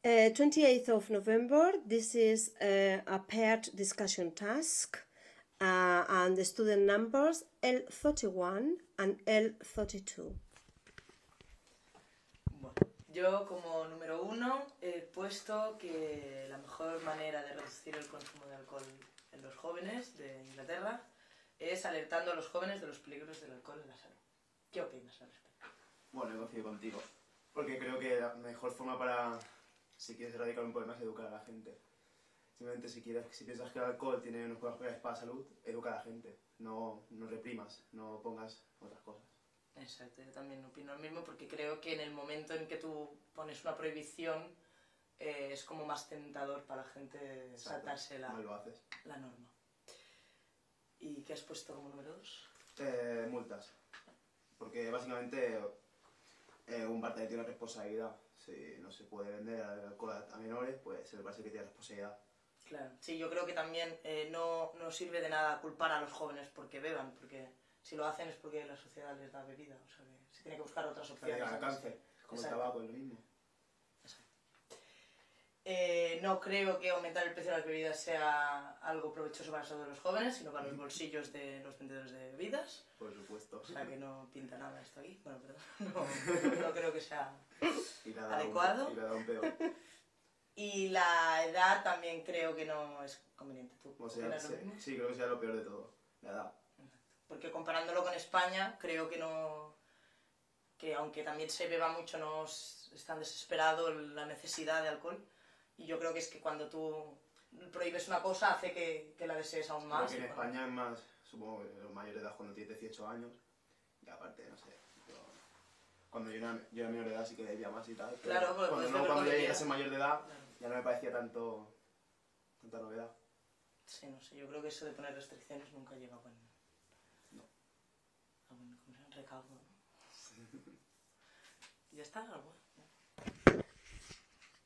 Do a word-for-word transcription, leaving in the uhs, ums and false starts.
Uh, twenty-eighth of November, this is uh, a paired discussion task, uh, and the student numbers L thirty-one and L thirty-two. Bueno, yo como número uno he puesto que la mejor manera de reducir el consumo de alcohol en los jóvenes de Inglaterra es alertando a los jóvenes de los peligros del alcohol en la salud. ¿Qué opinas al respecto? Bueno, yo coincido contigo, porque creo que la mejor forma para, si quieres erradicar un problema, es educar a la gente. Simplemente si, quieres, si piensas que el alcohol tiene unas propiedades para la salud, educa a la gente, no, no reprimas, no pongas otras cosas. Exacto, yo también opino lo mismo porque creo que en el momento en que tú pones una prohibición eh, es como más tentador para la gente saltarse la, mal lo haces. la norma. ¿Y qué has puesto como número dos? Eh, multas, porque básicamente eh, un bar tiene una responsabilidad. Si no se puede vender alcohol a menores, pues se le parece que tiene responsabilidad. Claro, sí, yo creo que también eh, no, no sirve de nada culpar a los jóvenes porque beban, porque si lo hacen es porque la sociedad les da bebida, o sea que se tiene que buscar otras opciones. Al cáncer, como el tabaco, es lo mismo. Exacto. Eh, no creo que aumentar el precio de las bebidas sea algo provechoso para la salud de los jóvenes, sino para los bolsillos de los vendedores de bebidas. Por supuesto. O sea que no pinta nada esto aquí. Bueno, perdón, no, no creo que sea y la adecuado. Un, y la da un peor. Y la edad también creo que no es conveniente. ¿Tú o sea, opinas sí, lo mismo? sí, creo que sea lo peor de todo, la edad. Porque comparándolo con España, creo que no... que aunque también se beba mucho, no es tan desesperado la necesidad de alcohol. Y yo creo que es que cuando tú prohíbes una cosa hace que, que la desees aún más. Creo que en España es más, supongo que los mayores de edad cuando tienes dieciocho años, y aparte, no sé, yo, cuando yo era, yo era menor de edad sí que bebía más y tal, pero claro, cuando, no, cuando ya llegué a ser mayor de edad, claro, ya no me parecía tanto, tanta novedad. Sí, no sé, yo creo que eso de poner restricciones nunca llega a buen, no. a buen ¿cómo se llama? Recaudo, ¿no? Y ya está, algo.